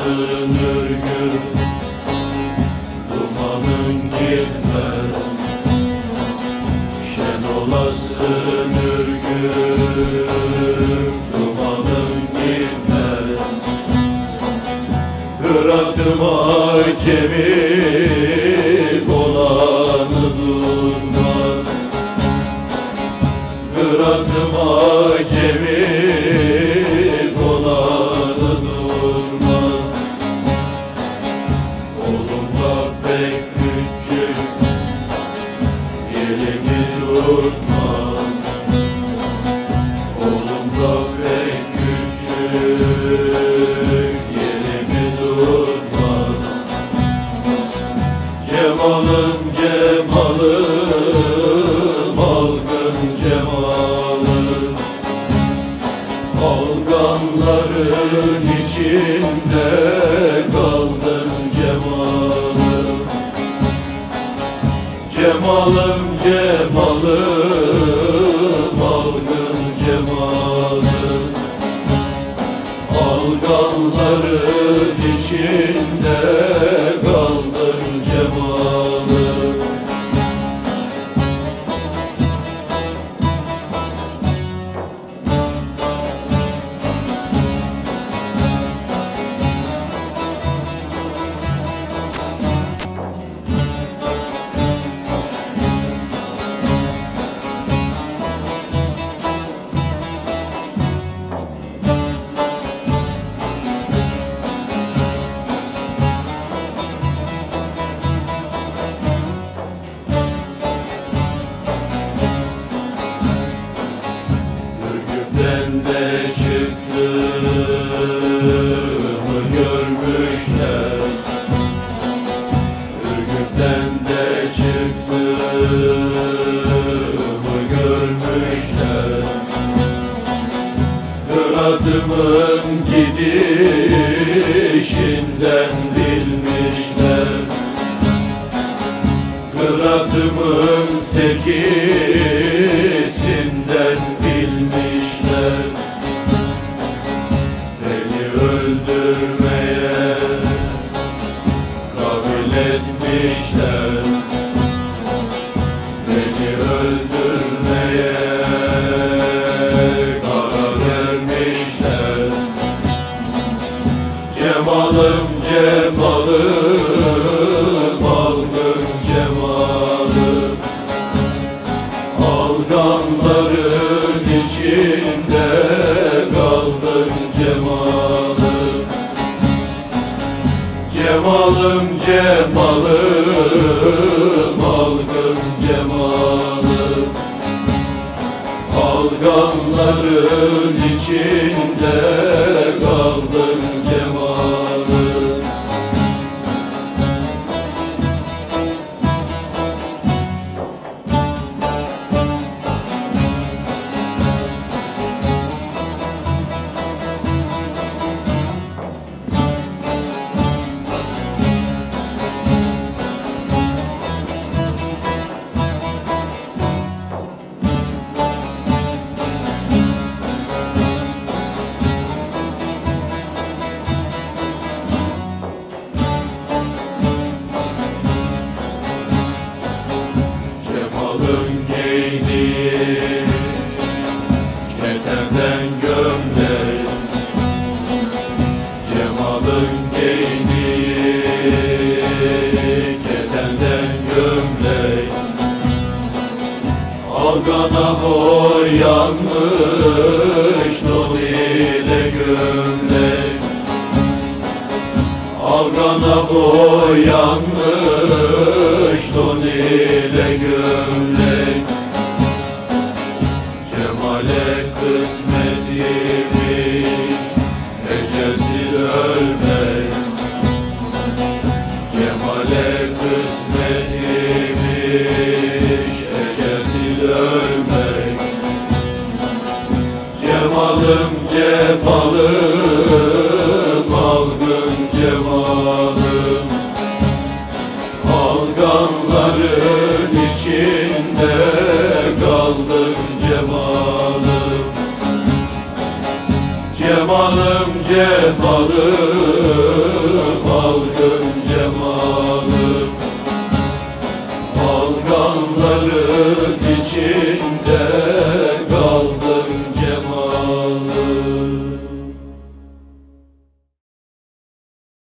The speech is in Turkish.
olasın ürgür, dumanın gitmez. Şen olasın ürgür, dumanın gitmez. Hıratım acemi olanı durmaz. Hıratım acemi olanı durmaz. Oğlum bak pek küçük, yerimi tutmaz. Oğlum bak pek küçük, yerimi tutmaz. Cemalım cemalım, algın cemalım, alganların içinde kaldın cemalım. Cemalım cemalım, algın cemalım, alganların içinde kaldın cemalım. Ürgüp'ten de çıktığımı görmüşler. Ürgüp'ten de çıktığımı görmüşler. Hıratımın gidişinden bilmişler. Hıratımın sekisinden bilmişler. Beni öldürmeye kabul etmişler. Beni öldürmeye karar vermişler. Cemalım cemalım, algın cemalım, alganların içinde kaldın cemalım. Cemalım cemalım, algın cemalım, alganların içinde kaldın cemalım. Cemal'ın giydiği ketenden gömlek, Cemal'ın giydiği ketenden gömlek, algana boyanmış dolu ile gömlek. Algana boyanmış don ile gömlek. Cemal'e kısmet imiş ecesiz ölmek. Cemal'e kısmet imiş ecesiz ölmek. Cemalım cemalım, algın cemalım, alganların içinde kaldın cemalım. Cemalım cemalım, algın cemalım. Alganların içinde